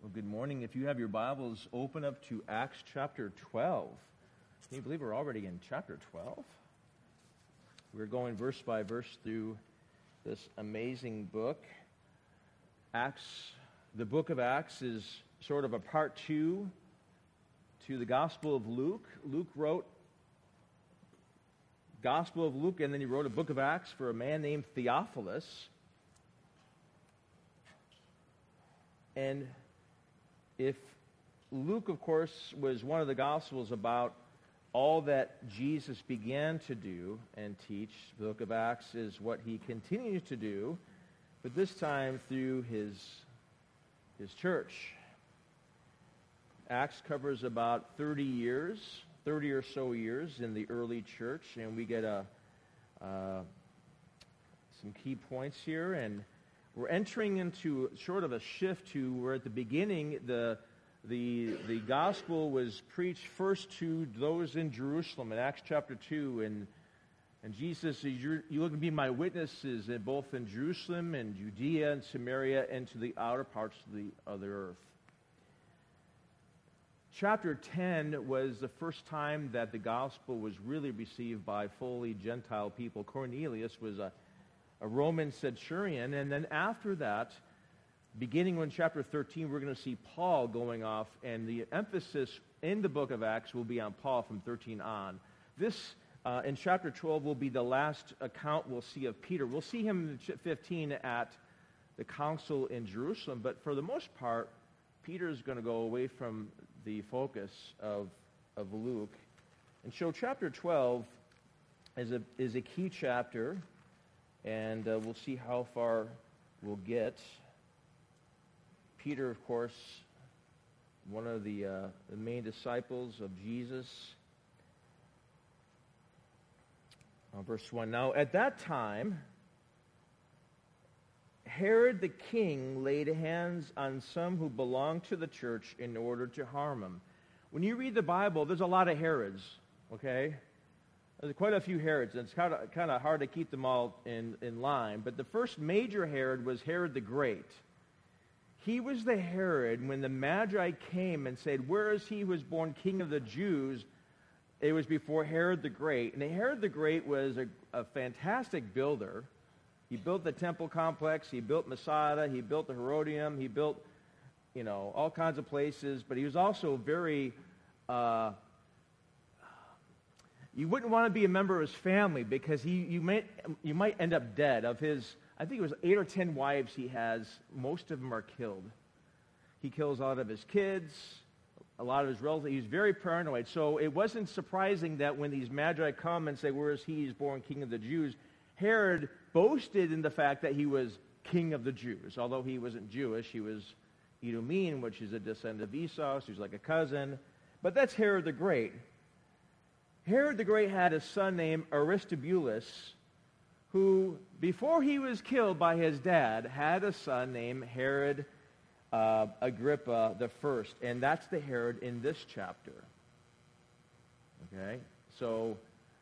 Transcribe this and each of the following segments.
Well, good morning. If you have your Bibles, open up to Acts chapter 12. Can you believe we're already in chapter 12? We're going verse by verse through this amazing book. Acts, the book of Acts is sort of a part two to the Gospel of Luke. Luke wrote Gospel of Luke, and then he wrote a book of Acts for a man named Theophilus. And if Luke, of course, was one of the Gospels about all that Jesus began to do and teach, the book of Acts is what he continues to do, but this time through his church. Acts covers about 30 or so years in the early church, and we get some key points here, and we're entering into sort of a shift to where at the beginning the gospel was preached first to those in Jerusalem in Acts chapter 2, and Jesus says, you're going to be my witnesses both in Jerusalem and Judea and Samaria and to the outer parts of the earth. Chapter 10 was the first time that the gospel was really received by fully Gentile people. Cornelius was a Roman centurion, and then after that, beginning in chapter 13, we're going to see Paul going off, and the emphasis in the book of Acts will be on Paul from 13 on. This, in chapter 12, will be the last account we'll see of Peter. We'll see him in 15 at the council in Jerusalem, but for the most part, Peter's going to go away from the focus of Luke. And so chapter 12 is a key chapter, and we'll see how far we'll get. Peter, of course, one of the main disciples of Jesus. Verse 1, now at that time, Herod the king laid hands on some who belonged to the church in order to harm him. When you read the Bible, there's a lot of Herods, okay? There's quite a few Herods, and it's kind of hard to keep them all in line. But the first major Herod was Herod the Great. He was the Herod when the Magi came and said, where is he who was born king of the Jews? It was before Herod the Great. And Herod the Great was a fantastic builder. He built the temple complex. He built Masada. He built the Herodium. He built, all kinds of places. But he was also very... you wouldn't want to be a member of his family because you might end up dead. Of his, I think it was 8 or 10 wives he has, most of them are killed. He kills a lot of his kids, a lot of his relatives. He's very paranoid. So it wasn't surprising that when these Magi come and say, where is he? He's born king of the Jews. Herod boasted in the fact that he was king of the Jews. Although he wasn't Jewish, he was Edomine, which is a descendant of Esau, so he's like a cousin. But that's Herod the Great. Herod the Great had a son named Aristobulus, who, before he was killed by his dad, had a son named Herod Agrippa the First, and that's the Herod in this chapter. Okay? So,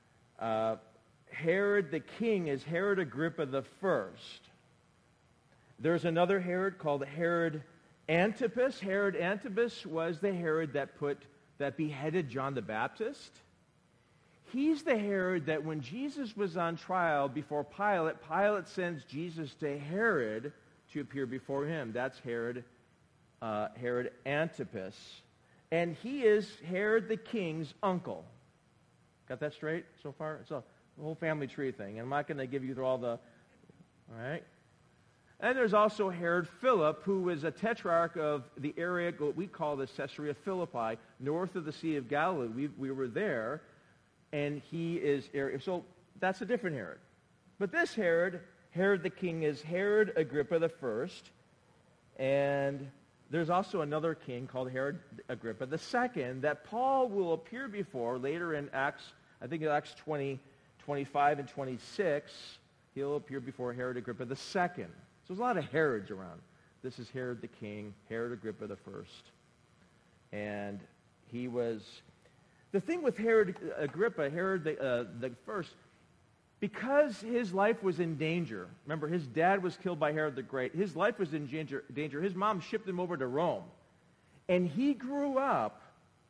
Herod the king is Herod Agrippa the First. There's another Herod called Herod Antipas. Herod Antipas was the Herod that beheaded John the Baptist. He's the Herod that when Jesus was on trial before Pilate, Pilate sends Jesus to Herod to appear before him. That's Herod Antipas. And he is Herod the king's uncle. Got that straight so far? It's a whole family tree thing. I'm not going to give you all the... All right? And there's also Herod Philip, who was a tetrarch of the area what we call the Caesarea Philippi, north of the Sea of Galilee. We were there. And he is, so that's a different Herod. But this Herod the king, is Herod Agrippa the First. And there's also another king called Herod Agrippa the Second that Paul will appear before later in Acts, I think in Acts 20, 25 and 26. He'll appear before Herod Agrippa the Second. So there's a lot of Herods around. This is Herod the king, Herod Agrippa the First. And he was... The thing with Herod Agrippa, Herod the First, because his life was in danger. Remember, his dad was killed by Herod the Great. His life was in danger. His mom shipped him over to Rome. And he grew up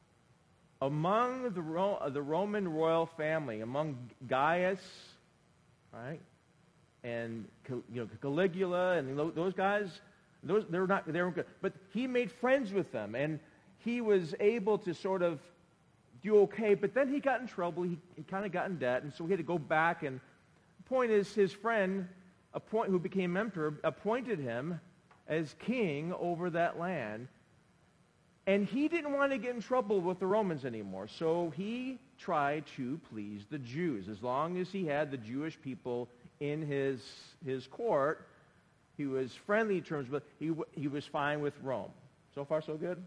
among the Roman royal family, among Gaius, right, and Caligula, and those guys. They were good, but he made friends with them, and he was able to sort of do okay. But then he got in trouble. He kind of got in debt, and so he had to go back. And the point is, his friend, who became emperor, appointed him as king over that land. And he didn't want to get in trouble with the Romans anymore, so he tried to please the Jews. As long as he had the Jewish people in his court, he was friendly in terms, but he was fine with Rome. So far, so good?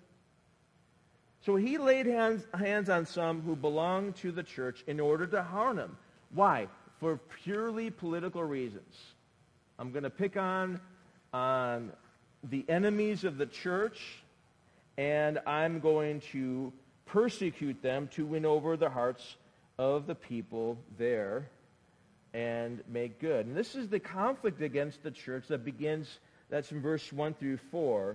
So he laid hands on some who belonged to the church in order to harm him. Why? For purely political reasons. I'm going to pick on the enemies of the church, and I'm going to persecute them to win over the hearts of the people there and make good. And this is the conflict against the church that begins, that's in verse 1 through 4.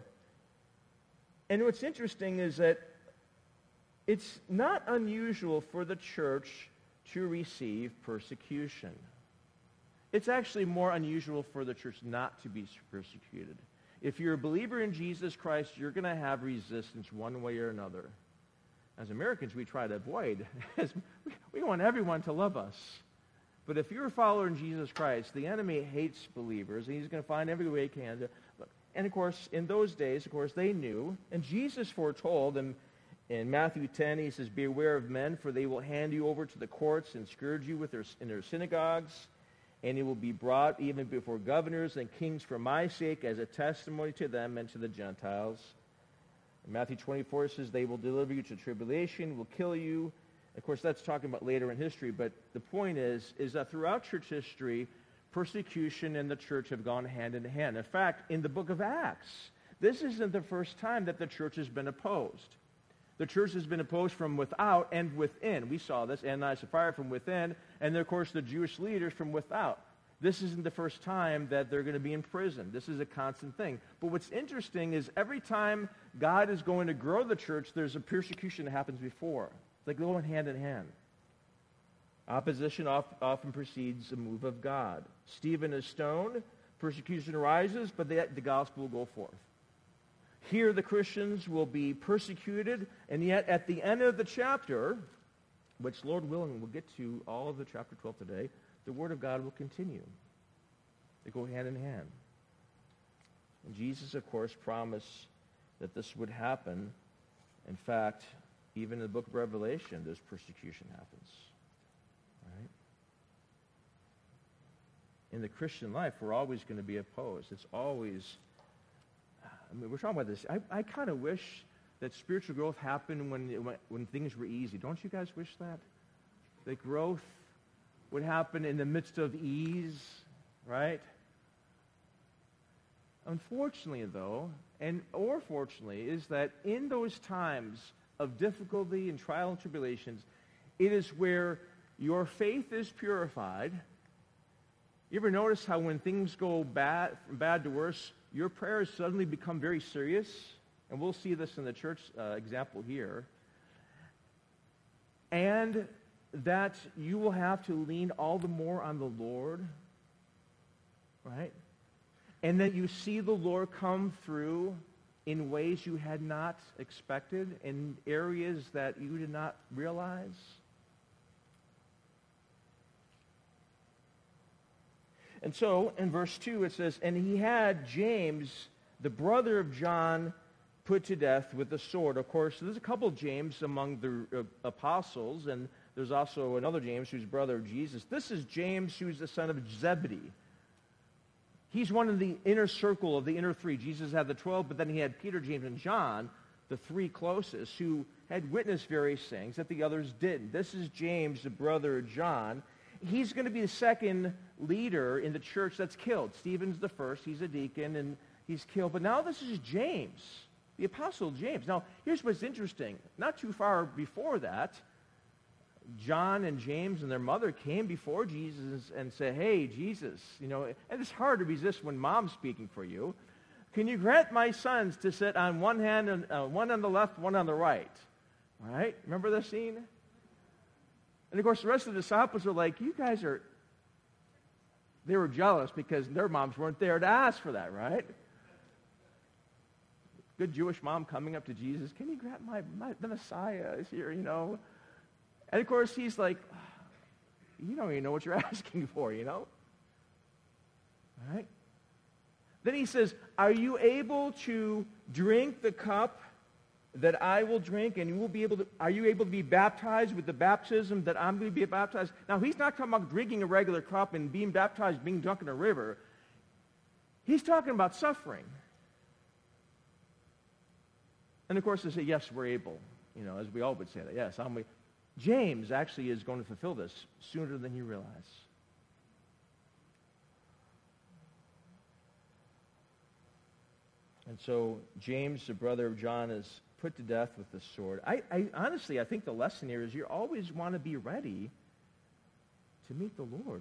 And what's interesting is that it's not unusual for the church to receive persecution. It's actually more unusual for the church not to be persecuted. If you're a believer in Jesus Christ, you're going to have resistance one way or another. As Americans, we try to avoid. We want everyone to love us. But if you're a follower in Jesus Christ, the enemy hates believers, and he's going to find every way he can to. And of course, in those days, of course, they knew, and Jesus foretold, and in Matthew 10, he says, "Beware of men, for they will hand you over to the courts and scourge you in their synagogues, and you will be brought even before governors and kings for my sake as a testimony to them and to the Gentiles." In Matthew 24, it says, "They will deliver you to tribulation, will kill you." Of course, that's talking about later in history, but the point is that throughout church history, persecution and the church have gone hand in hand. In fact, in the book of Acts, this isn't the first time that the church has been opposed. The church has been opposed from without and within. We saw this, Ananias and Sapphira from within, and then, of course, the Jewish leaders from without. This isn't the first time that they're going to be in prison. This is a constant thing. But what's interesting is every time God is going to grow the church, there's a persecution that happens before. It's like going hand in hand. Opposition often precedes a move of God. Stephen is stoned, persecution arises, but the gospel will go forth. Here the Christians will be persecuted, and yet at the end of the chapter, which Lord willing we'll get to all of the chapter 12 today, the Word of God will continue. They go hand in hand. And Jesus, of course, promised that this would happen. In fact, even in the book of Revelation, this persecution happens. Right? In the Christian life, we're always going to be opposed. It's always... we're talking about this. I kind of wish that spiritual growth happened when things were easy. Don't you guys wish that? That growth would happen in the midst of ease, right? Unfortunately, though, or fortunately, is that in those times of difficulty and trial and tribulations, it is where your faith is purified. You ever notice how when things go from bad to worse, your prayers suddenly become very serious? And we'll see this in the church example here. And that you will have to lean all the more on the Lord, right? And that you see the Lord come through in ways you had not expected, in areas that you did not realize. And so, in verse 2, it says, "And he had James, the brother of John, put to death with the sword." Of course, there's a couple of James among the apostles, and there's also another James who's brother of Jesus. This is James, who's the son of Zebedee. He's one of the inner circle of the inner three. Jesus had the 12, but then he had Peter, James, and John, the three closest, who had witnessed various things that the others didn't. This is James, the brother of John. He's going to be the second leader in the church that's killed. Stephen's the first. He's a deacon, and he's killed. But now this is James, the apostle James. Now, here's what's interesting. Not too far before that, John and James and their mother came before Jesus and said, "Hey, Jesus," and it's hard to resist when mom's speaking for you. can you grant my sons to sit on one hand, and one on the left, one on the right? All right? Remember the scene? And, of course, the rest of the disciples are like, you guys are... They were jealous because their moms weren't there to ask for that, right? Good Jewish mom coming up to Jesus, can you grant the Messiah is here, And, of course, he's like, you don't even know what you're asking for, All right? Then he says, are you able to drink the cup that I will drink, and are you able to be baptized with the baptism that I'm going to be baptized? Now, he's not talking about drinking a regular cup and being baptized, being drunk in a river. He's talking about suffering. And, of course, they say, yes, we're able, as we all would say that. Yes, James actually is going to fulfill this sooner than you realize. And so James, the brother of John, is put to death with the sword. I honestly, I think the lesson here is you always want to be ready to meet the Lord,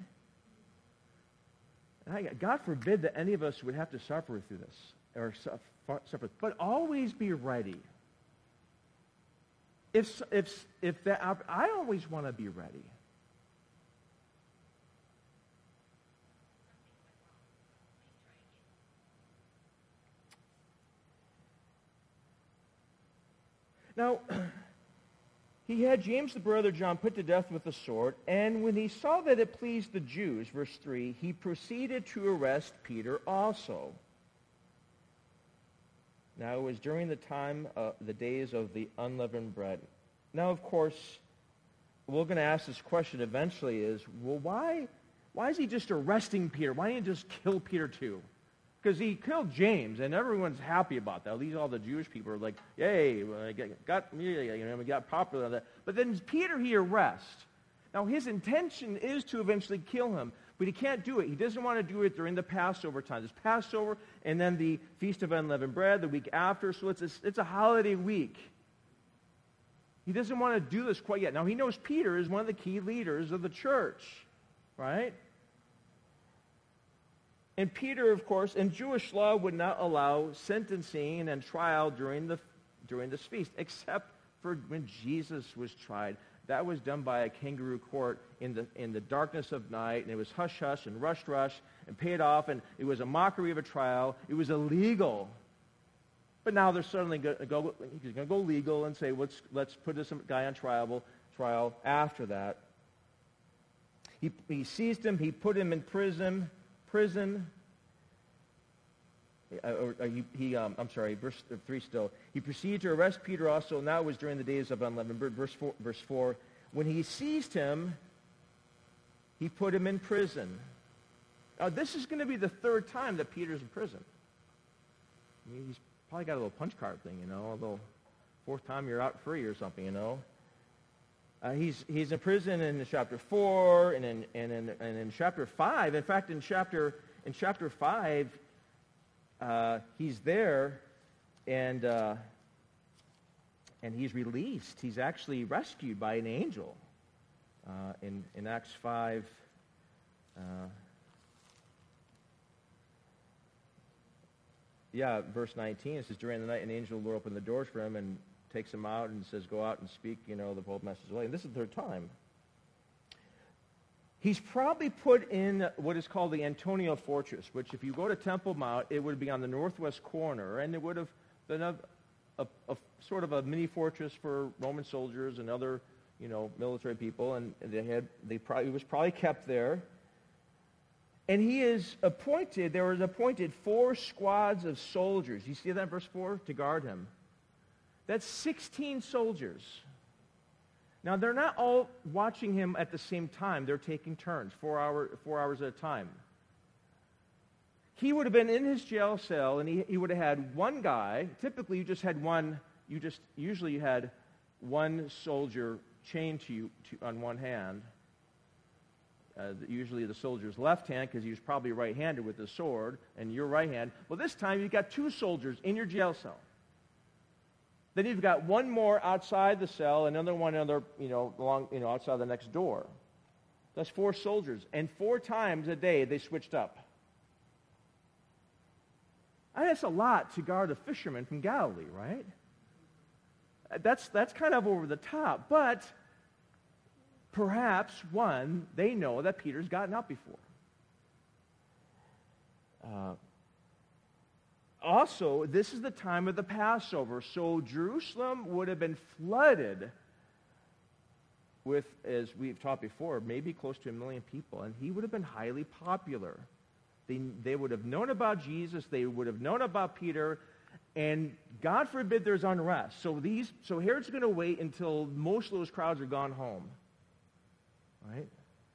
right? And God forbid that any of us would have to suffer through this, or suffer. But always be ready. I always want to be ready. Now, he had James the brother of John put to death with the sword, and when he saw that it pleased the Jews, verse 3, he proceeded to arrest Peter also. Now, it was during the days of the unleavened bread. Now, of course, we're going to ask this question eventually is, well, why is he just arresting Peter? Why didn't he just kill Peter too? Because he killed James, and everyone's happy about that. At least all the Jewish people are like, yay, we got popular on that. But then Peter he arrests. Now, his intention is to eventually kill him, but he can't do it. He doesn't want to do it during the Passover time. There's Passover, and then the Feast of Unleavened Bread the week after, so it's a holiday week. He doesn't want to do this quite yet. Now, he knows Peter is one of the key leaders of the church, right? And Peter, of course, and Jewish law would not allow sentencing and trial during this feast, except for when Jesus was tried. That was done by a kangaroo court in the darkness of night, and it was hush-hush and rush and paid off, and it was a mockery of a trial. It was illegal. But now they're suddenly going to go legal and say, let's put this guy on trial after that. He seized him. He put him in prison. I'm sorry, verse 3 still. He proceeded to arrest Peter also. Now it was during the days of unleavened bread. Verse 4. When he seized him, he put him in prison. Now this is going to be the third time that Peter's in prison. I mean, he's probably got a little punch card thing, a little fourth time you're out free or something, He's in prison in chapter 4 and in chapter 5. In fact, in chapter 5, he's there and he's released. He's actually rescued by an angel. In Acts 5, verse 19, it says, during the night an angel will open the doors for him and takes him out and says, go out and speak, the bold message away. And this is the third time. He's probably put in what is called the Antonia Fortress, which if you go to Temple Mount, it would be on the northwest corner, and it would have been a sort of a mini fortress for Roman soldiers and other, military people, and he was probably kept there. And there was appointed 4 squads of soldiers. You see that in verse 4? To guard him. That's 16 soldiers. Now, they're not all watching him at the same time. They're taking turns, 4 hours at a time. He would have been in his jail cell, and he would have had one guy. Typically, you usually had one soldier chained to you on one hand. Usually the soldier's left hand, because he was probably right-handed with the sword, and your right hand. Well, this time you've got 2 soldiers in your jail cell. Then you've got one more outside the cell, another outside the next door. That's 4 soldiers. And 4 times a day they switched up. That's a lot to guard a fisherman from Galilee, right? That's kind of over the top. But perhaps, one, they know that Peter's gotten up before. Also, this is the time of the Passover, so Jerusalem would have been flooded with, as we've taught before, maybe close to 1 million people, and he would have been highly popular. They would have known about Jesus, they would have known about Peter, and God forbid there's unrest. So Herod's going to wait until most of those crowds are gone home. Right?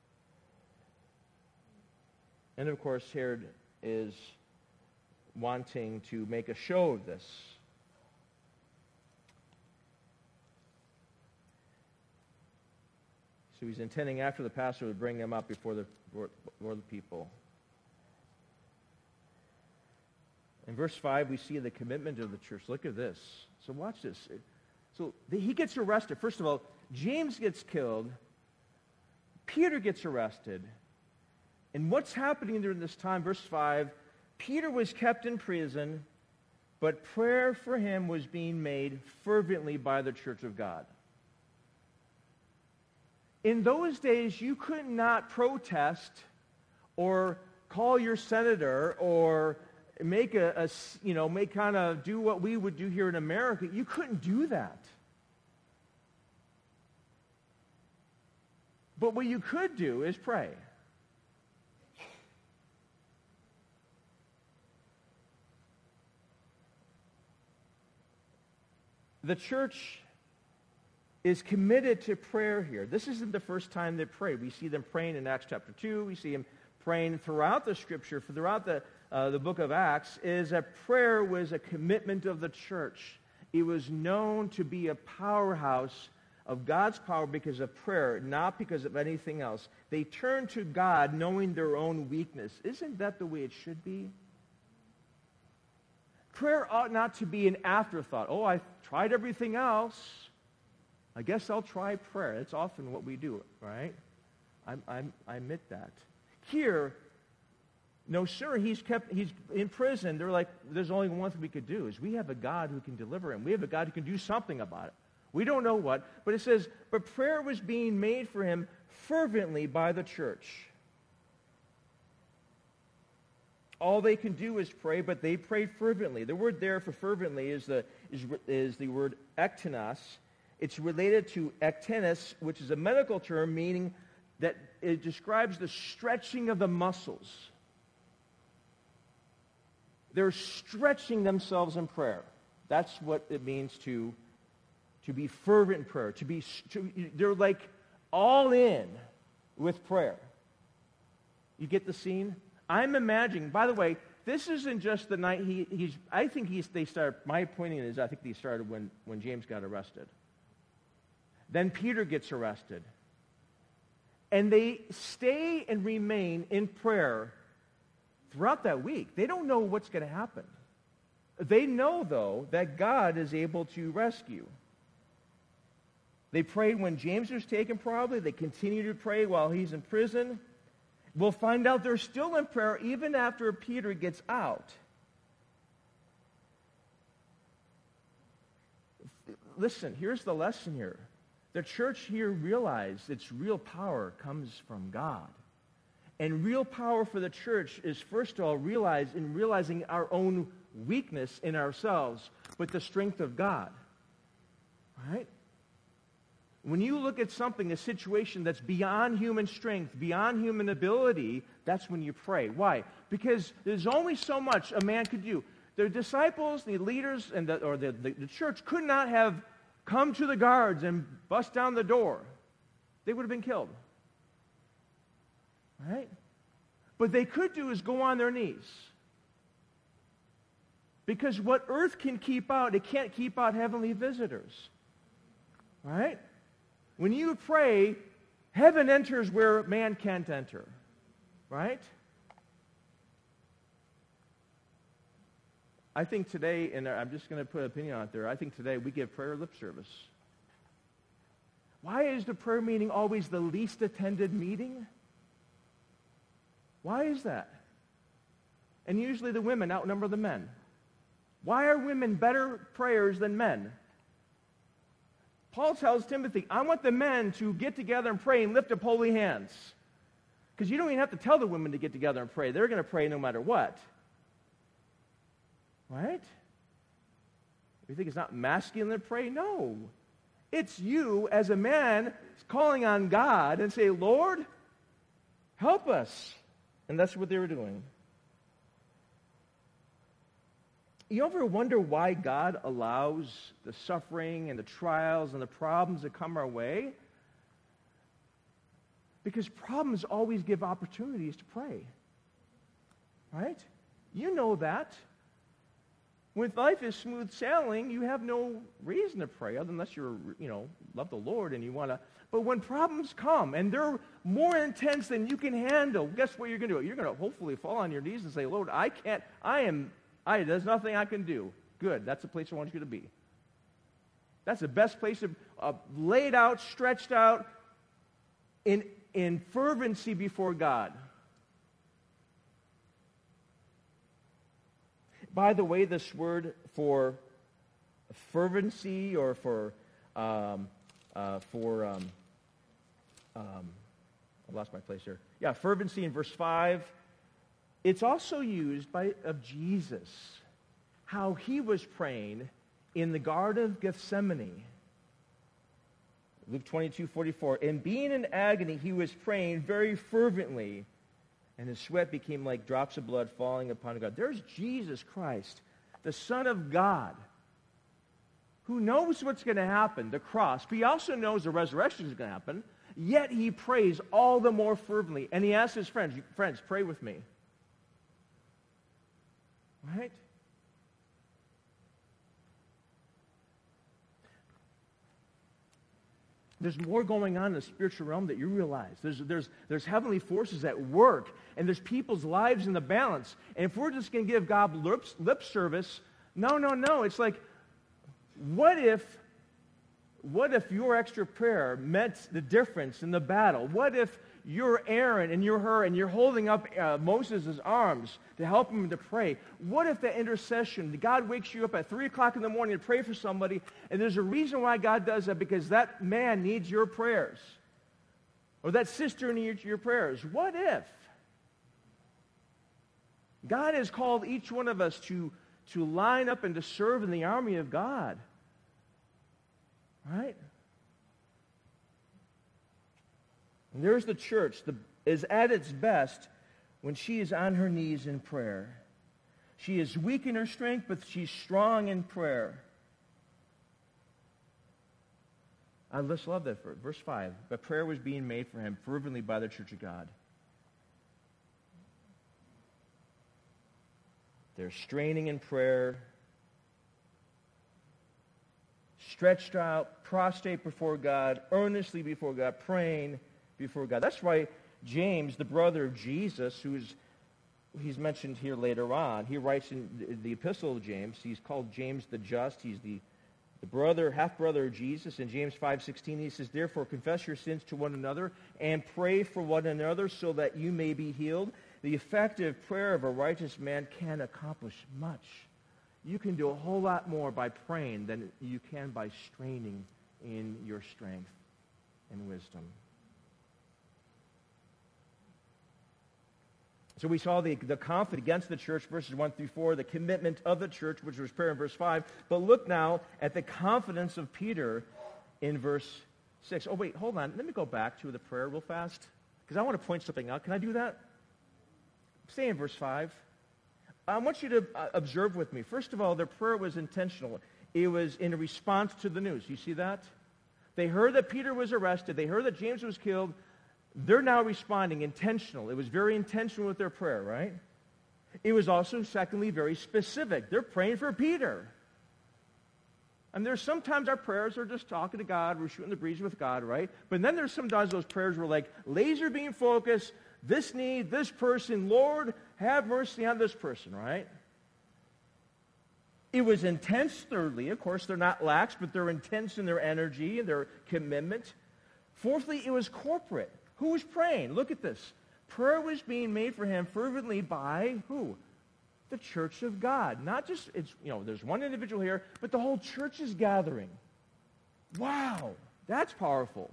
And of course, Herod is wanting to make a show of this. So he's intending after the Passover to bring them up before the people. In verse 5, we see the commitment of the church. Look at this. So watch this. So he gets arrested. First of all, James gets killed. Peter gets arrested. And what's happening during this time? Verse 5, Peter was kept in prison, but prayer for him was being made fervently by the church of God. In those days, you could not protest or call your senator or make kind of do what we would do here in America. You couldn't do that. But what you could do is pray. The church is committed to prayer here. This isn't the first time they pray. We see them praying in Acts chapter 2. We see them praying throughout the Scripture, throughout the book of Acts, is that prayer was a commitment of the church. It was known to be a powerhouse of God's power because of prayer, not because of anything else. They turned to God knowing their own weakness. Isn't that the way it should be? Prayer ought not to be an afterthought. Oh, I tried everything else. I guess I'll try prayer. That's often what we do, right? I admit that. Here, no, sir, he's in prison. They're like, there's only one thing we could do, is we have a God who can deliver him. We have a God who can do something about it. We don't know what, but it says, but prayer was being made for him fervently by the church. All they can do is pray, but they prayed fervently. The word there for fervently is the word ektenos. It's related to ektenos, which is a medical term meaning that it describes the stretching of the muscles. They're stretching themselves in prayer. That's what it means to be fervent in prayer. They're like all in with prayer. You get the scene? I'm imagining, by the way, this isn't just the night they started, my opinion is I think they started when James got arrested. Then Peter gets arrested. And they stay and remain in prayer throughout that week. They don't know what's going to happen. They know, though, that God is able to rescue. They prayed when James was taken, probably. They continue to pray while he's in prison. We'll find out they're still in prayer even after Peter gets out. Listen, here's the lesson here. The church here realized its real power comes from God. And real power for the church is, first of all, realizing our own weakness in ourselves with the strength of God. Right? When you look at something, a situation that's beyond human strength, beyond human ability, that's when you pray. Why? Because there's only so much a man could do. The disciples, the leaders, and the church could not have come to the guards and bust down the door. They would have been killed. Right? But they could do is go on their knees. Because what earth can keep out, it can't keep out heavenly visitors. Right? When you pray, heaven enters where man can't enter. Right? I think today, and I'm just going to put an opinion out there, I think today we give prayer lip service. Why is the prayer meeting always the least attended meeting? Why is that? And usually the women outnumber the men. Why are women better prayers than men? Paul tells Timothy, I want the men to get together and pray and lift up holy hands. Because you don't even have to tell the women to get together and pray. They're going to pray no matter what. Right? You think it's not masculine to pray? No. It's you as a man calling on God and say, Lord, help us. And that's what they were doing. You ever wonder why God allows the suffering and the trials and the problems that come our way? Because problems always give opportunities to pray. Right? You know that. When life is smooth sailing, you have no reason to pray, unless you're, love the Lord and you want to. But when problems come and they're more intense than you can handle, guess what you're going to do? You're going to hopefully fall on your knees and say, Lord, there's nothing I can do. Good, that's the place I want you to be. That's the best place to laid out, stretched out, in fervency before God. By the way, this word for fervency or I lost my place here. Yeah, fervency in verse 5. It's also used of Jesus, how he was praying in the Garden of Gethsemane. Luke 22:44. And being in agony, he was praying very fervently, and his sweat became like drops of blood falling upon God. There's Jesus Christ, the Son of God, who knows what's going to happen, the cross. But he also knows the resurrection is going to happen. Yet he prays all the more fervently. And he asks his friends, pray with me. Right? There's more going on in the spiritual realm that you realize. There's heavenly forces at work, and there's people's lives in the balance. And if we're just going to give God lip service, no. It's like, what if your extra prayer meant the difference in the battle? What if you're Aaron and you're her and you're holding up Moses' arms to help him to pray? What if that intercession, God wakes you up at 3 o'clock in the morning to pray for somebody, and there's a reason why God does that, because that man needs your prayers, or that sister needs your prayers? What if? God has called each one of us to line up and to serve in the army of God. Right? And there's the church is at its best when she is on her knees in prayer. She is weak in her strength, but she's strong in prayer. I just love that verse 5. But prayer was being made for him fervently by the church of God. They're straining in prayer, stretched out, prostrate before God, earnestly before God, praying before God. That's why James, the brother of Jesus, he's mentioned here later on, he writes in the epistle of James, he's called James the Just. He's the brother, half-brother of Jesus. In James 5:16, he says, therefore confess your sins to one another and pray for one another so that you may be healed. The effective prayer of a righteous man can accomplish much. You can do a whole lot more by praying than you can by straining in your strength and wisdom. So we saw the confidence against the church, verses 1 through 4, the commitment of the church, which was prayer in verse 5. But look now at the confidence of Peter in verse 6. Oh, wait, hold on. Let me go back to the prayer real fast, because I want to point something out. Can I do that? Stay in verse 5. I want you to observe with me. First of all, their prayer was intentional. It was in response to the news. You see that? They heard that Peter was arrested. They heard that James was killed. They're now responding intentional. It was very intentional with their prayer, right? It was also, secondly, very specific. They're praying for Peter. And there's sometimes our prayers are just talking to God. We're shooting the breeze with God, right? But then there's sometimes those prayers were like laser beam focus, this need, this person, Lord, have mercy on this person, right? It was intense, thirdly. Of course, they're not lax, but they're intense in their energy and their commitment. Fourthly, it was corporate. Who was praying? Look at this. Prayer was being made for him fervently by who? the church of God. Not just, there's one individual here, but the whole church is gathering. Wow, that's powerful.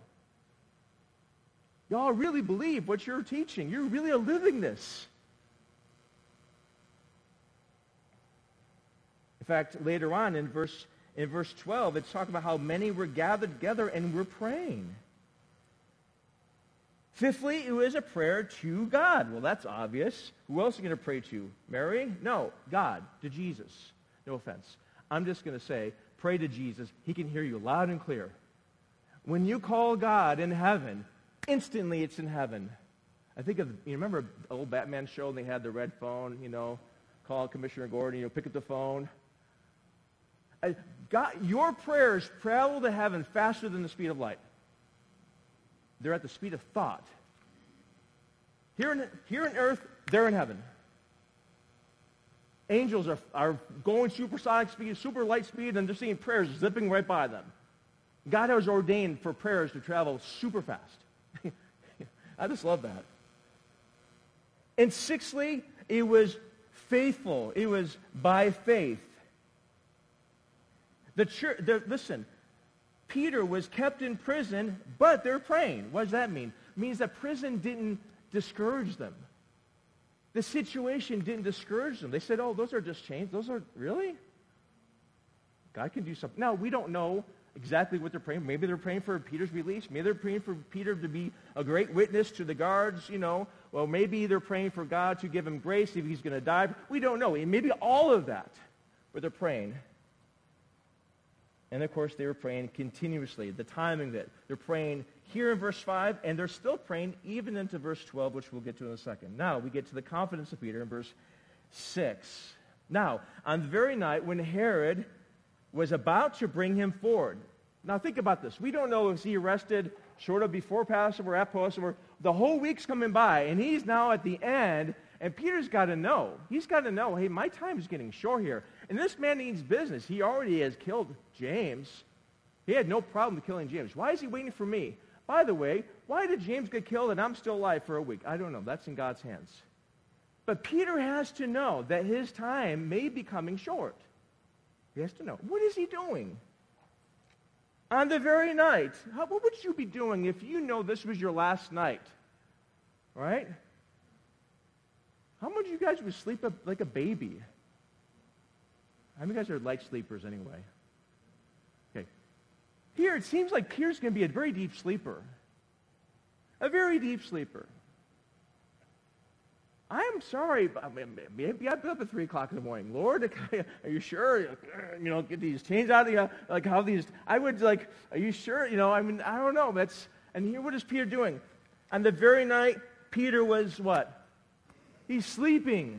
Y'all really believe what you're teaching. You really are living this. In fact, later on in verse 12, it's talking about how many were gathered together and were praying. Fifthly, it was a prayer to God. Well, that's obvious. Who else are you going to pray to? Mary? No, God, to Jesus. No offense. I'm just going to say, pray to Jesus. He can hear you loud and clear. When you call God in heaven, instantly it's in heaven. I think of, you remember the old Batman show, and they had the red phone, call Commissioner Gordon, pick up the phone. God, your prayers travel to heaven faster than the speed of light. They're at the speed of thought. Here on earth, they're in heaven. Angels are going supersonic speed, super light speed, and they're seeing prayers zipping right by them. God has ordained for prayers to travel super fast. I just love that. And sixthly, it was faithful. It was by faith. The church, listen, Peter was kept in prison, but they're praying. What does that mean? It means that prison didn't discourage them. The situation didn't discourage them. They said, oh, those are just chains. Those are, really? God can do something. Now, we don't know exactly what they're praying. Maybe they're praying for Peter's release. Maybe they're praying for Peter to be a great witness to the guards, Well, maybe they're praying for God to give him grace if he's going to die. We don't know. Maybe all of that, but they're praying. And, of course, they were praying continuously. The timing that they're praying here in verse 5, and they're still praying even into verse 12, which we'll get to in a second. Now, we get to the confidence of Peter in verse 6. Now, on the very night when Herod was about to bring him forward. Now, think about this. We don't know if he arrested sort of before Passover, at Passover. The whole week's coming by, and he's now at the end, and Peter's got to know. He's got to know, hey, my time's getting short here. And this man needs business. He already has killed James. He had no problem killing James. Why is he waiting for me? By the way, why did James get killed and I'm still alive for a week? I don't know. That's in God's hands. But Peter has to know that his time may be coming short. He has to know. What is he doing? On the very night. What would you be doing if you know this was your last night? Right? How many of you guys would sleep like a baby? How many of you guys are light sleepers anyway? Okay. Here, it seems like Peter's going to be a very deep sleeper. A very deep sleeper. I'm sorry, maybe I'd be up at 3 o'clock in the morning. Lord, are you sure? Get these chains out of you. Like how these, I would are you sure? I don't know. And here, what is Peter doing? On the very night, Peter was what? He's sleeping.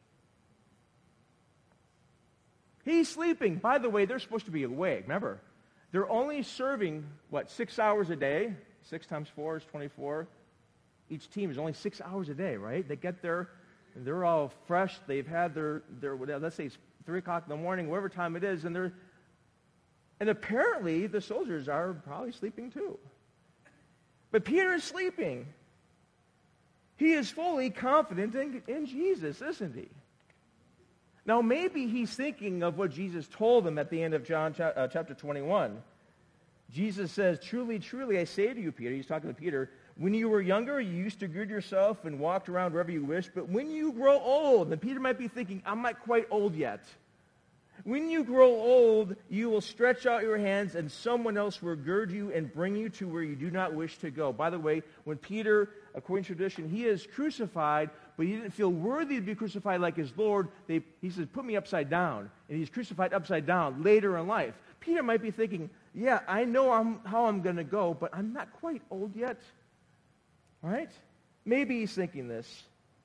He's sleeping. By the way, they're supposed to be awake. Remember, they're only serving, 6 hours a day? 6 times 4 is 24. Each team is only 6 hours a day, right? They get there, and they're all fresh. They've had their let's say it's 3 o'clock in the morning, whatever time it is, and apparently the soldiers are probably sleeping too. But Peter is sleeping. He is fully confident in Jesus, isn't he? Now, maybe he's thinking of what Jesus told him at the end of John chapter 21. Jesus says, truly, truly, I say to you, Peter, he's talking to Peter, when you were younger, you used to gird yourself and walked around wherever you wished, but when you grow old, and Peter might be thinking, I'm not quite old yet. When you grow old, you will stretch out your hands, and someone else will gird you and bring you to where you do not wish to go. By the way, when Peter, according to tradition, he is crucified, but he didn't feel worthy to be crucified like his Lord. He says, put me upside down. And he's crucified upside down later in life. Peter might be thinking, yeah, I know how I'm going to go, but I'm not quite old yet. Right? Maybe he's thinking this.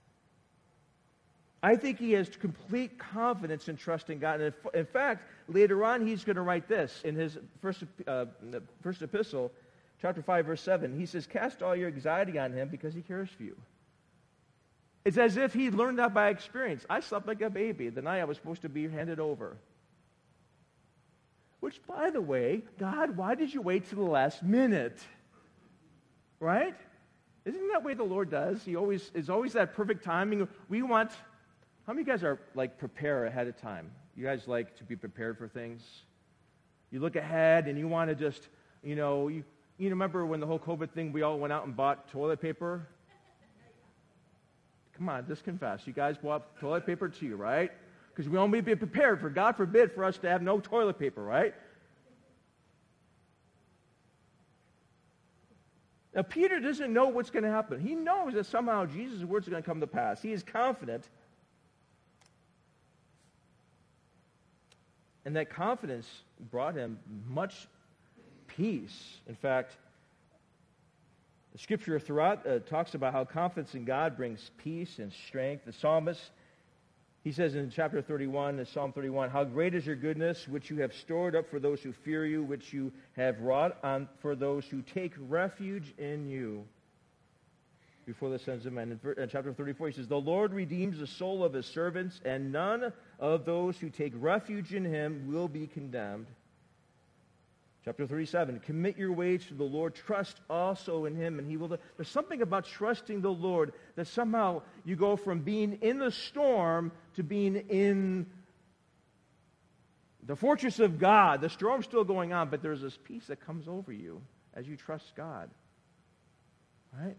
I think he has complete confidence and trust in God. And in fact, later on, he's going to write this in his first epistle, chapter 5, verse 7. He says, cast all your anxiety on him because he cares for you. It's as if he learned that by experience. I slept like a baby the night I was supposed to be handed over. Which, by the way, God, why did you wait till the last minute? Right? Isn't that the way the Lord does? He is always that perfect timing. We want How many of you guys are like prepare ahead of time? You guys like to be prepared for things? You look ahead and you want to just, you remember when the whole COVID thing, we all went out and bought toilet paper? Come on, just confess. You guys bought toilet paper too, right? Because we want to be prepared for, God forbid, for us to have no toilet paper, right? Now, Peter doesn't know what's going to happen. He knows that somehow Jesus' words are going to come to pass. He is confident. And that confidence brought him much peace. In fact, the Scripture throughout talks about how confidence in God brings peace and strength. The psalmist, he says in chapter 31, in Psalm 31, how great is your goodness, which you have stored up for those who fear you, which you have wrought on for those who take refuge in you before the sons of men. In chapter 34, he says, the Lord redeems the soul of his servants, and none of those who take refuge in him will be condemned. Chapter 37, commit your ways to the Lord, trust also in him, and he will. There's something about trusting the Lord that somehow you go from being in the storm to being in the fortress of God. The storm's still going on, but there's this peace that comes over you as you trust God. Right?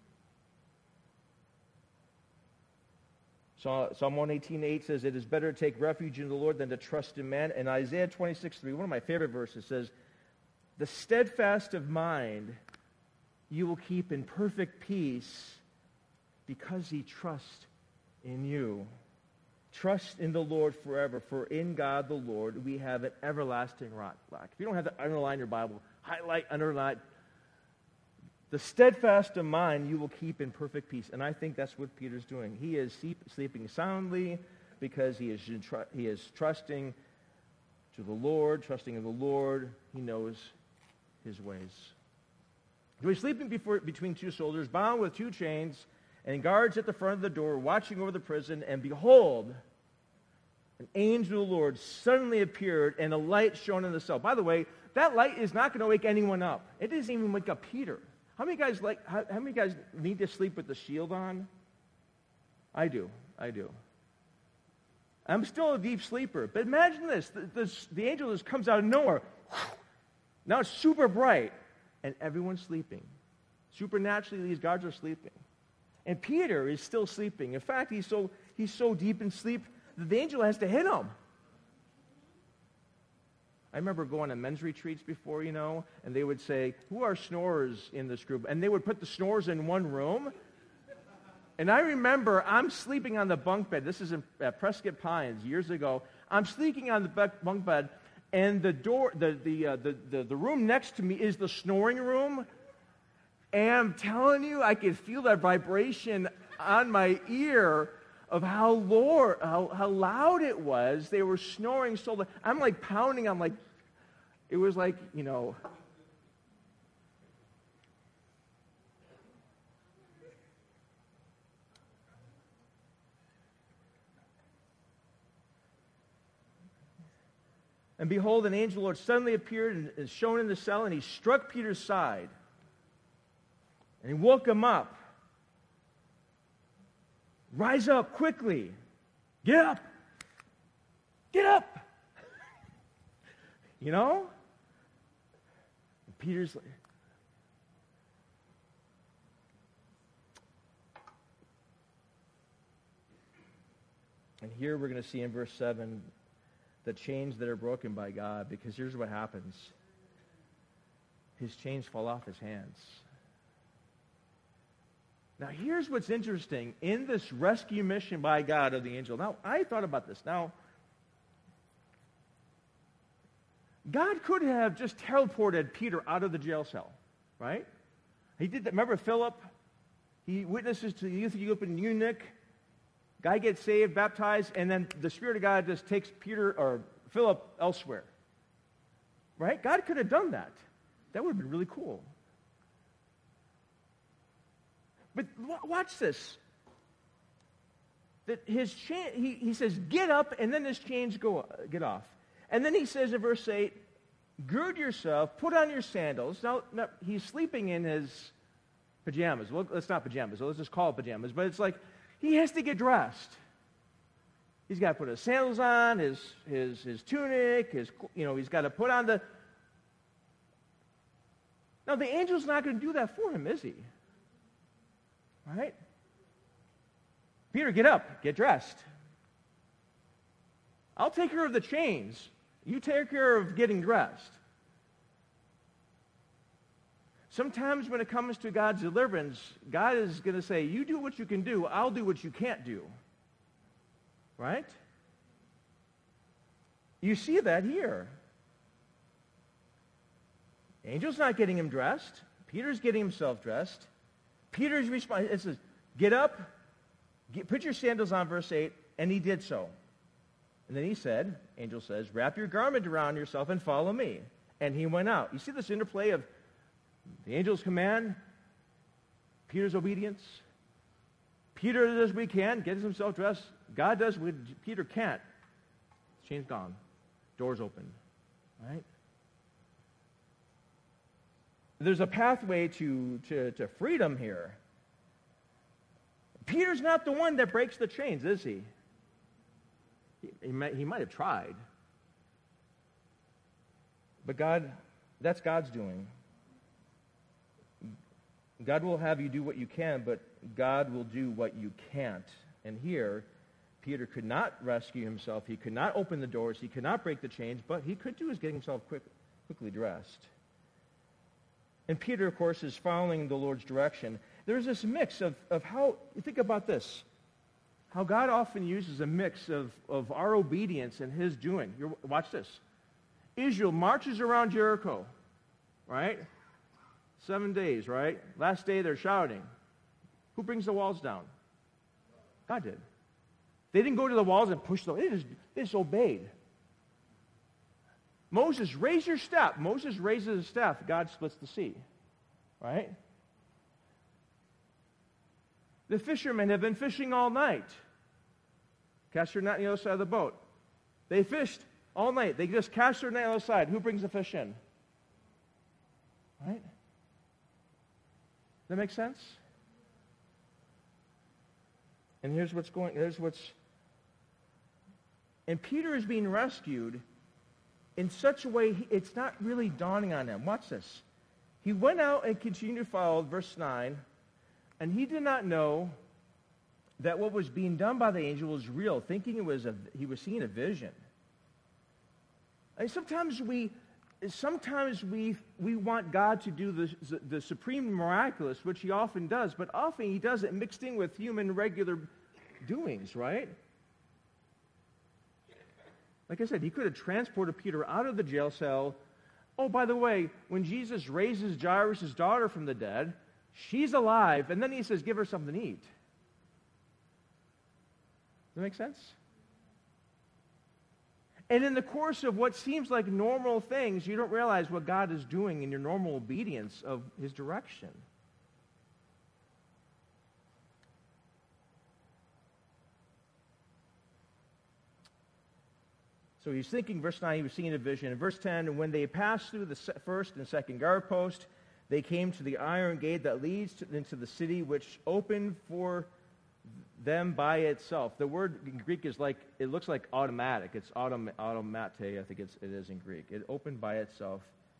Psalm 118:8 says, it is better to take refuge in the Lord than to trust in man. And Isaiah 26:3, one of my favorite verses, says, the steadfast of mind you will keep in perfect peace because he trusts in you. Trust in the Lord forever, for in God the Lord we have an everlasting rock. If you don't have to underline your Bible, highlight, underline. The steadfast of mind you will keep in perfect peace. And I think that's what Peter's doing. He is sleeping soundly because he is trusting to the Lord, trusting in the Lord. He knows his ways. He was sleeping between two soldiers, bound with two chains, and guards at the front of the door, watching over the prison. And behold, an angel of the Lord suddenly appeared, and a light shone in the cell. By the way, that light is not going to wake anyone up. It doesn't even wake up Peter. How many guys how many guys need to sleep with the shield on? I do. I'm still a deep sleeper. But imagine this. The angel just comes out of nowhere. Now it's super bright, and everyone's sleeping. Supernaturally, these guards are sleeping. And Peter is still sleeping. In fact, he's so deep in sleep that the angel has to hit him. I remember going to men's retreats before, and they would say, who are snorers in this group? And they would put the snorers in one room. And I remember I'm sleeping on the bunk bed. This is at Prescott Pines years ago. I'm sleeping on the bunk bed, and the door, the room next to me is the snoring room. And I'm telling you, I could feel that vibration on my ear of how loud it was. They were snoring so loud. I'm like pounding. It was like, And behold, an angel of the Lord suddenly appeared and shone in the cell, and he struck Peter's side. And he woke him up. Rise up quickly. Get up. Get up. And Peter's like, and here we're going to see in verse 7 the chains that are broken by God, because here's what happens. His chains fall off his hands. Now, here's what's interesting. In this rescue mission by God of the angel, now, I thought about this. Now, God could have just teleported Peter out of the jail cell, right? He did that. Remember Philip? He witnesses to the Ethiopian eunuch. Guy gets saved, baptized, and then the Spirit of God just takes Peter or Philip elsewhere. Right? God could have done that. That would have been really cool. But watch this. That his chain, he says, get up, and then his chains get off. And then he says in verse 8, gird yourself, put on your sandals. Now he's sleeping in his pajamas. Well, it's not pajamas, so let's just call it pajamas. But it's like, he has to get dressed. He's got to put his sandals on, his tunic, he's got to put on the... Now, the angel's not going to do that for him, is he? Right? Peter, get up, get dressed. I'll take care of the chains. You take care of getting dressed. Sometimes when it comes to God's deliverance, God is going to say, you do what you can do, I'll do what you can't do. Right? You see that here. The angel's not getting him dressed. Peter's getting himself dressed. Peter's response, it says, get up, put your sandals on, verse 8, and he did so. And then he said, angel says, wrap your garment around yourself and follow me. And he went out. You see this interplay of the angel's command, Peter's obedience. Peter does what he can, gets himself dressed. God does what Peter can't. Chain's gone. Doors open. Right? There's a pathway to freedom here. Peter's not the one that breaks the chains, is he? He might have tried. But that's God's doing. God will have you do what you can, but God will do what you can't. And here, Peter could not rescue himself. He could not open the doors. He could not break the chains, but he could do is get himself quickly dressed. And Peter, of course, is following the Lord's direction. There's this mix of how, think about this, how God often uses a mix of our obedience and his doing. Watch this. Israel marches around Jericho, right? 7 days, right? Last day they're shouting. Who brings the walls down? God did. They didn't go to the walls and push them. They just obeyed. Moses, raise your staff. Moses raises his staff. God splits the sea. Right? The fishermen have been fishing all night. Cast your net on the other side of the boat. They fished all night. They just cast their net on the other side. Who brings the fish in? Right? Does that make sense? And and Peter is being rescued in such a way, it's not really dawning on him. Watch this. He went out and continued to follow, verse 9, and he did not know that what was being done by the angel was real, thinking he was seeing a vision. And sometimes we want God to do the supreme miraculous, which he often does, but often he does it mixed in with human regular doings, right? Like I said, he could have transported Peter out of the jail cell. Oh, by the way, when Jesus raises Jairus' daughter from the dead, she's alive, and then he says, give her something to eat. Does that make sense? And in the course of what seems like normal things, you don't realize what God is doing in your normal obedience of his direction. So he's thinking, verse 9, he was seeing a vision. In verse 10, and when they passed through the first and second guard post, they came to the iron gate that leads into the city, which opened for them by itself. The word in Greek is it looks like automatic. It's automate, I think it is in Greek. It opened by itself.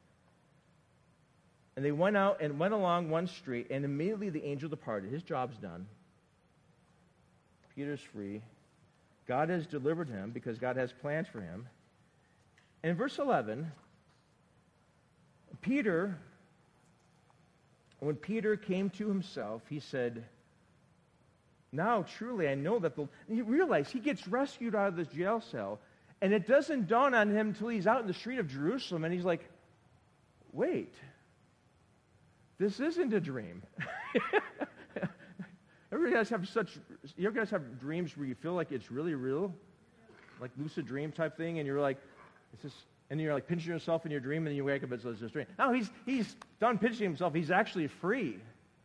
And they went out and went along one street, and immediately the angel departed. His job's done. Peter's free. God has delivered him because God has plans for him. And in verse 11, when Peter came to himself, he said, now truly I know that you realize he gets rescued out of this jail cell, and it doesn't dawn on him until he's out in the street of Jerusalem, and he's like, wait, this isn't a dream. You ever guys have dreams where you feel like it's really real? Like lucid dream type thing, and you're like, and you're like pinching yourself in your dream, and then you wake up, it's just a dream. No, he's done pinching himself. He's actually free.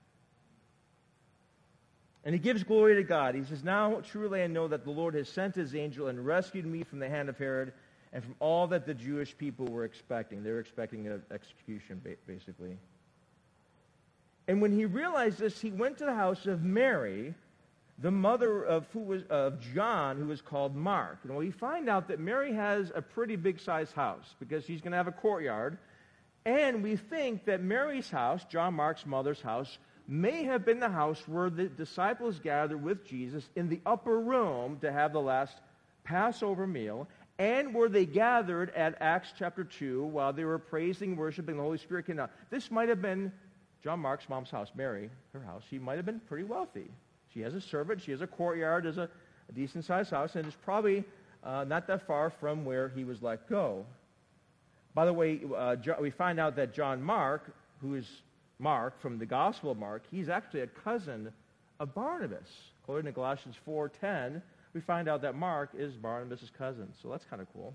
And he gives glory to God. He says, now truly I know that the Lord has sent his angel and rescued me from the hand of Herod and from all that the Jewish people were expecting. They were expecting an execution, basically. And when he realized this, he went to the house of Mary, the mother of John, who was called Mark. And we find out that Mary has a pretty big-sized house because she's going to have a courtyard. And we think that Mary's house, John Mark's mother's house, may have been the house where the disciples gathered with Jesus in the upper room to have the last Passover meal, and where they gathered at Acts chapter 2 while they were praising, worshiping, the Holy Spirit came down. This might have been John Mark's mom's house, Mary, her house. She might have been pretty wealthy. She has a servant. She has a courtyard. There's a decent-sized house, and it's probably not that far from where he was let go. By the way, we find out that John Mark, who is Mark from the Gospel of Mark, he's actually a cousin of Barnabas. According to Galatians 4:10, we find out that Mark is Barnabas' cousin. So that's kind of cool.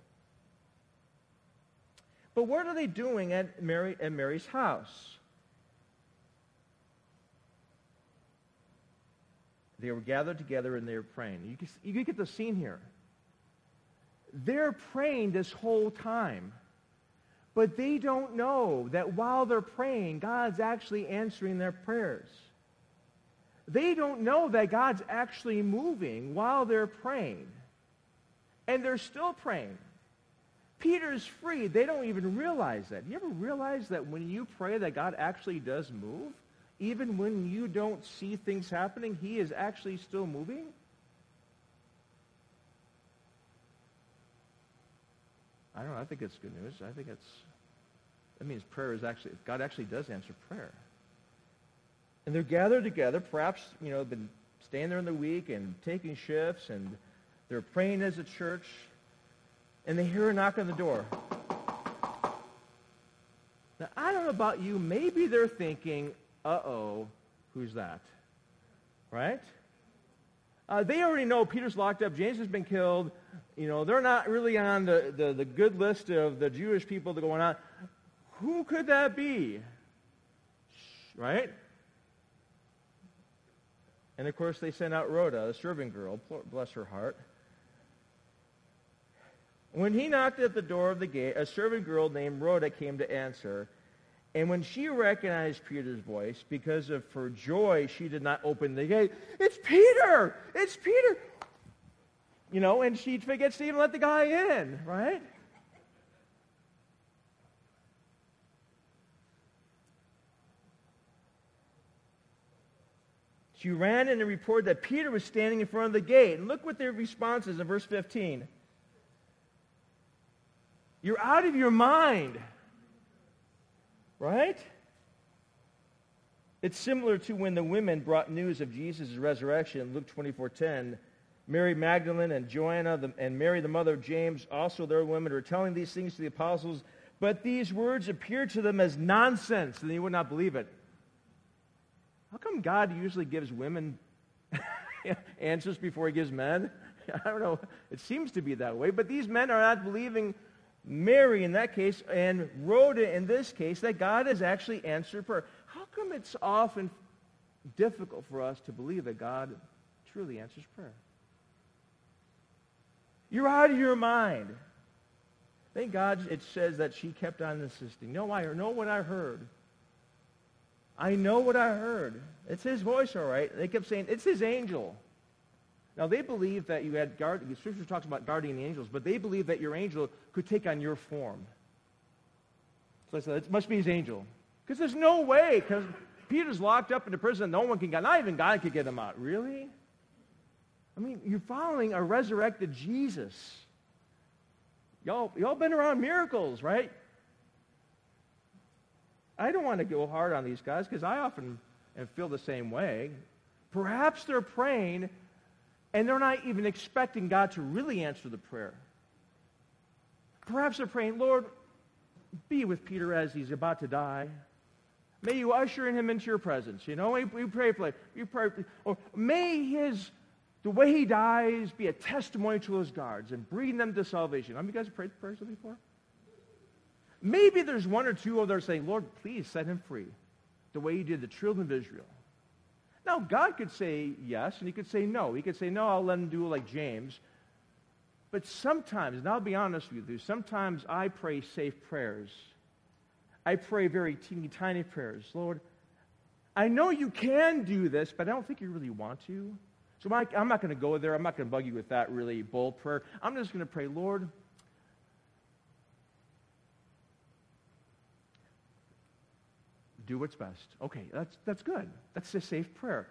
But what are they doing at Mary's house? They were gathered together and they were praying. You get the scene here. They're praying this whole time. But they don't know that while they're praying, God's actually answering their prayers. They don't know that God's actually moving while they're praying. And they're still praying. Peter's free. They don't even realize that. You ever realize that when you pray that God actually does move? Even when you don't see things happening, he is actually still moving? I don't know. I think it's good news. I think that means God actually does answer prayer. And they're gathered together, perhaps, been staying there in the week and taking shifts, and they're praying as a church, and they hear a knock on the door. Now, I don't know about you. Maybe they're thinking, uh-oh, who's that? Right? They already know Peter's locked up, James has been killed. They're not really on the good list of the Jewish people that are going on. Who could that be? Right? And, of course, they sent out Rhoda, a servant girl, bless her heart. When he knocked at the door of the gate, a servant girl named Rhoda came to answer. And when she recognized Peter's voice, because of her joy, she did not open the gate. It's Peter! It's Peter! And she forgets to even let the guy in, right? She ran in and reported that Peter was standing in front of the gate. And look what their response is in verse 15. You're out of your mind. Right? It's similar to when the women brought news of Jesus' resurrection, Luke 24:10. Mary Magdalene and Joanna and Mary, the mother of James, also their women, were telling these things to the apostles, but these words appeared to them as nonsense, and they would not believe it. How come God usually gives women answers before he gives men? I don't know. It seems to be that way, but these men are not believing Mary in that case, and Rhoda in this case, that God has actually answered prayer. How come it's often difficult for us to believe that God truly answers prayer? You're out of your mind. Thank God it says that she kept on insisting. No, I know what I heard. I know what I heard. It's his voice, all right. They kept saying, it's his angel. Now, they believe that you had the Scripture talks about guardian angels, but they believe that your angel could take on your form. So I said, it must be his angel. Because there's no way, because Peter's locked up in the prison, no one can get, not even God could get him out. Really? I mean, you're following a resurrected Jesus. Y'all been around miracles, right? I don't want to go hard on these guys, because I often feel the same way. Perhaps they're praying, and they're not even expecting God to really answer the prayer. Perhaps they're praying, Lord, be with Peter as he's about to die. May you usher him into your presence. We pray for or may the way he dies be a testimony to his guards and bring them to salvation. Have you guys prayed prayers before? Maybe there's one or two of them saying, Lord, please set him free, the way you did the children of Israel. Now, God could say yes, and he could say no. He could say, no, I'll let him do it like James. But sometimes, and I'll be honest with you, sometimes I pray safe prayers. I pray very teeny tiny prayers. Lord, I know you can do this, but I don't think you really want to. So I'm not going to go there. I'm not going to bug you with that really bold prayer. I'm just going to pray, Lord, do what's best. Okay, that's good. That's a safe prayer.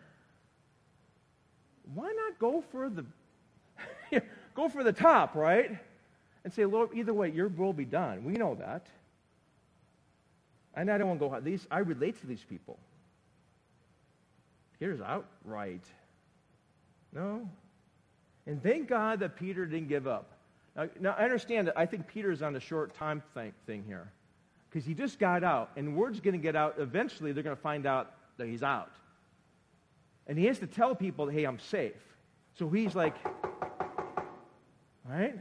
Why not go for the top, right? And say, Lord, either way, your will be done. We know that. And I don't want to go. I relate to these people. Peter's outright. No. And thank God that Peter didn't give up. Now I understand that I think Peter's on a short time thing here. Because he just got out, and word's going to get out. Eventually, they're going to find out that he's out. And he has to tell people, hey, I'm safe. So he's like, right?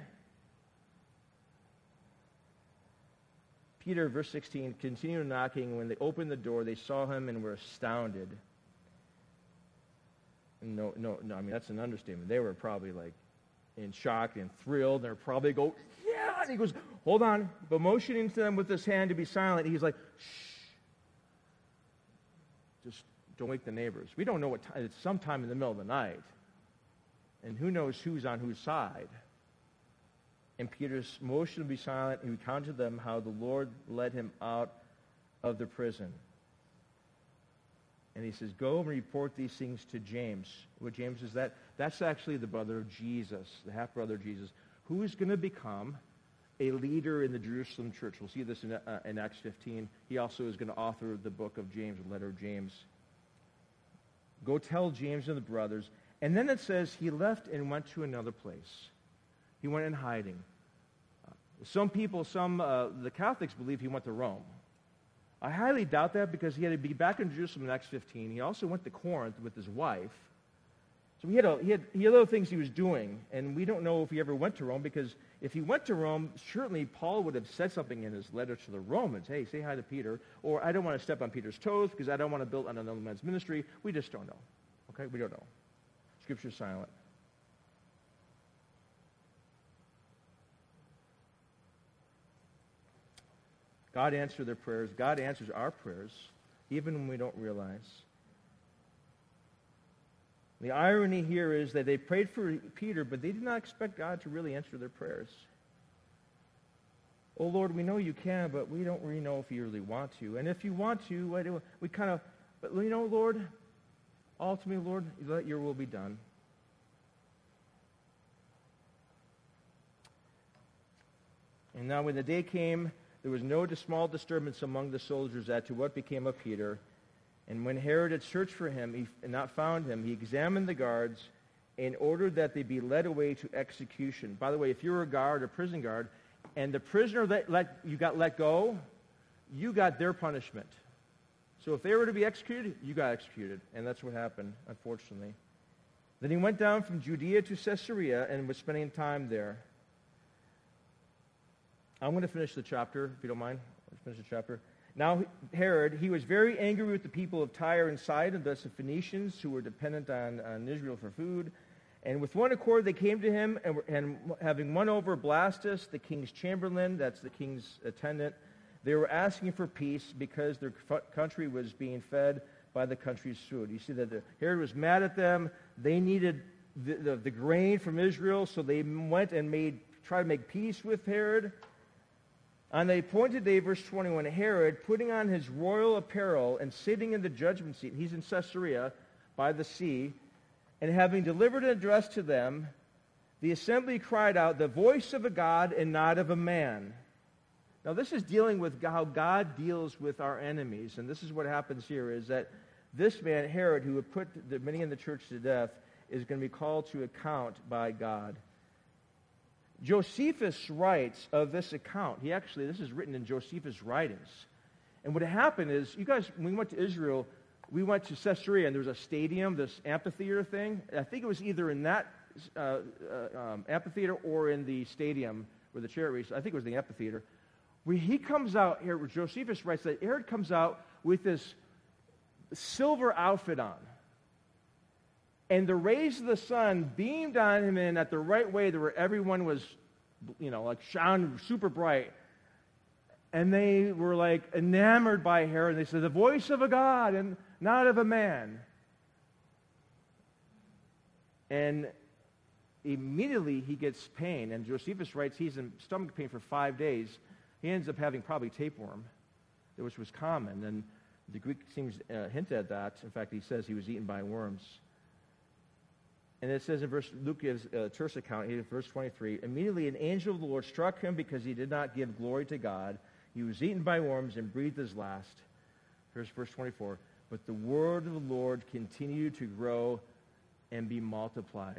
Peter, verse 16, continued knocking. When they opened the door, they saw him and were astounded. No, I mean, that's an understatement. They were probably like in shock and thrilled. They're probably go, yeah. And he goes, hold on. But motioning to them with his hand to be silent, he's like, shh. Just don't wake the neighbors. We don't know what time. It's sometime in the middle of the night. And who knows who's on whose side. And Peter's motion to be silent, and he recounted to them how the Lord led him out of the prison. And he says, go and report these things to James. What James is that? That's actually the brother of Jesus, the half-brother of Jesus, who is going to become a leader in the Jerusalem church. We'll see this in Acts 15. He also is going to author the book of James, the letter of James. Go tell James and the brothers. And then it says he left and went to another place. He went in hiding. The Catholics believe he went to Rome. I highly doubt that because he had to be back in Jerusalem in Acts 15. He also went to Corinth with his wife. So he had other things he was doing, and we don't know if he ever went to Rome, because if he went to Rome, certainly Paul would have said something in his letter to the Romans. Hey, say hi to Peter, or I don't want to step on Peter's toes because I don't want to build on another man's ministry. We just don't know. Okay, we don't know. Scripture's silent. God answered their prayers. God answers our prayers, even when we don't realize. The irony here is that they prayed for Peter, but they did not expect God to really answer their prayers. Oh, Lord, we know you can, but we don't really know if you really want to. And if you want to, but Lord, ultimately, Lord, let your will be done. And now when the day came, there was no small disturbance among the soldiers as to what became of Peter. And when Herod had searched for him and not found him, he examined the guards and ordered that they be led away to execution. By the way, if you're a guard, a prison guard, and the prisoner that you got let go, you got their punishment. So if they were to be executed, you got executed. And that's what happened, unfortunately. Then he went down from Judea to Caesarea and was spending time there. I'm going to finish the chapter, if you don't mind. Let's finish the chapter. Now Herod, he was very angry with the people of Tyre and Sidon, thus the Phoenicians, who were dependent on Israel for food. And with one accord they came to him, and having won over Blastus, the king's chamberlain, that's the king's attendant, they were asking for peace because their country was being fed by the country's food. You see that Herod was mad at them. They needed the grain from Israel, so they went and tried to make peace with Herod. On the appointed day, verse 21, Herod, putting on his royal apparel and sitting in the judgment seat, he's in Caesarea by the sea, and having delivered an address to them, the assembly cried out, the voice of a God and not of a man. Now this is dealing with how God deals with our enemies, and this is what happens here, is that this man, Herod, who had put many in the church to death, is going to be called to account by God. Josephus writes of this account. This is written in Josephus' writings. And what happened is, you guys, when we went to Israel, we went to Caesarea, and there was a stadium, this amphitheater thing. I think it was either in that amphitheater or in the stadium where the chariot race. I think it was the amphitheater. Where he comes out here, where Josephus writes that Herod comes out with this silver outfit on. And the rays of the sun beamed on him in at the right way to where everyone was, shone super bright. And they were enamored by Herod. They said, the voice of a God and not of a man. And immediately he gets pain. And Josephus writes he's in stomach pain for 5 days. He ends up having probably tapeworm, which was common. And the Greek seems hint at that. In fact, he says he was eaten by worms. And it says in Luke gives a terse account, verse 23, immediately an angel of the Lord struck him because he did not give glory to God. He was eaten by worms and breathed his last. Here's verse 24. But the word of the Lord continued to grow and be multiplied.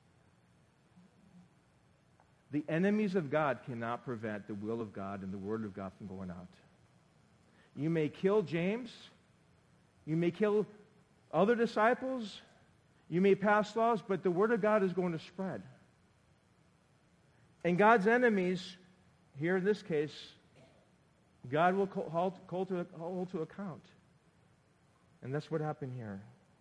The enemies of God cannot prevent the will of God and the word of God from going out. You may kill James. You may kill other disciples. You may pass laws, but the word of God is going to spread. And God's enemies, here in this case, God will hold to account. And that's what happened here.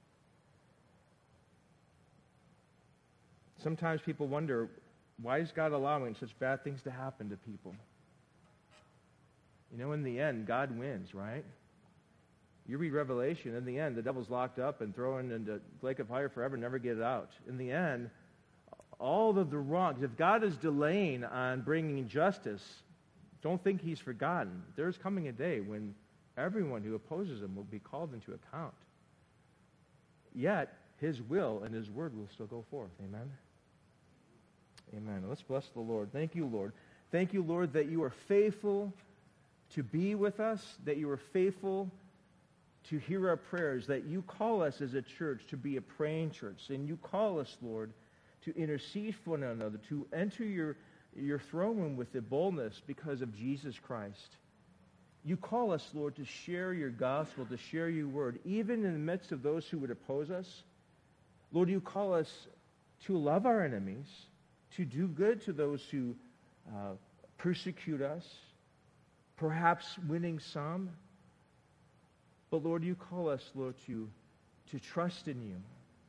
Sometimes people wonder, why is God allowing such bad things to happen to people? You know, in the end, God wins, right? You read Revelation, in the end, the devil's locked up and thrown into the lake of fire forever, never get out. In the end, all of the wrongs, if God is delaying on bringing justice, don't think he's forgotten. There's coming a day when everyone who opposes him will be called into account. Yet, his will and his word will still go forth. Amen? Amen. Let's bless the Lord. Thank you, Lord. Thank you, Lord, that you are faithful to be with us, that you are faithful to hear our prayers, that you call us as a church to be a praying church, and you call us, Lord, to intercede for one another, to enter your throne room with the boldness because of Jesus Christ. You call us, Lord, to share your gospel, to share your word, even in the midst of those who would oppose us. Lord, you call us to love our enemies, to do good to those who persecute us, perhaps winning some. But Lord, you call us, Lord, to trust in you,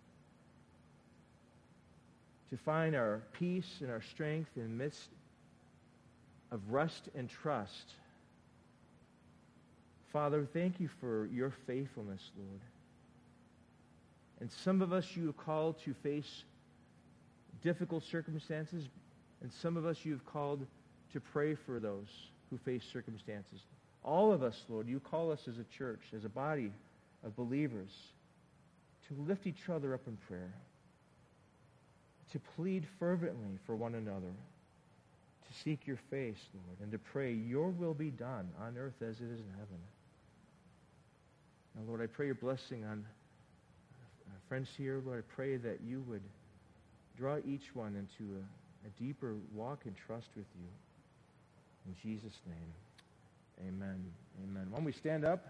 to find our peace and our strength in the midst of rest and trust. Father, thank you for your faithfulness, Lord. And some of us you have called to face difficult circumstances, and some of us you have called to pray for those who face circumstances. All of us, Lord, you call us as a church, as a body of believers, to lift each other up in prayer, to plead fervently for one another, to seek your face, Lord, and to pray your will be done on earth as it is in heaven. Now, Lord, I pray your blessing on our friends here. Lord, I pray that you would draw each one into a deeper walk and trust with you. In Jesus' name. Amen. Amen. When we stand up,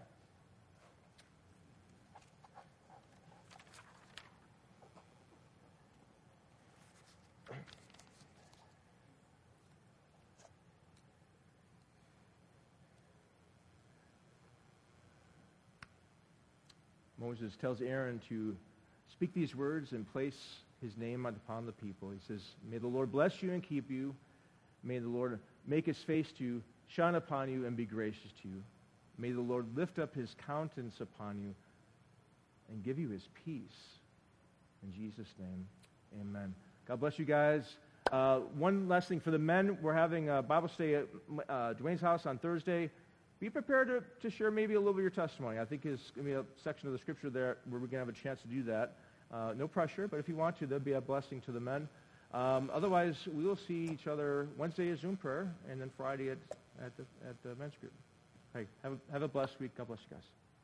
Moses tells Aaron to speak these words and place his name upon the people. He says, may the Lord bless you and keep you. May the Lord make his face to shine upon you and be gracious to you. May the Lord lift up his countenance upon you and give you his peace. In Jesus' name, amen. God bless you guys. One last thing for the men. We're having a Bible study at Dwayne's house on Thursday. Be prepared to share maybe a little bit of your testimony. I think there's going to be a section of the scripture there where we're going to have a chance to do that. No pressure, but if you want to, there'll be a blessing to the men. Otherwise, we will see each other Wednesday at Zoom prayer, and then Friday at the men's group. Hey, have a blessed week. God bless you guys.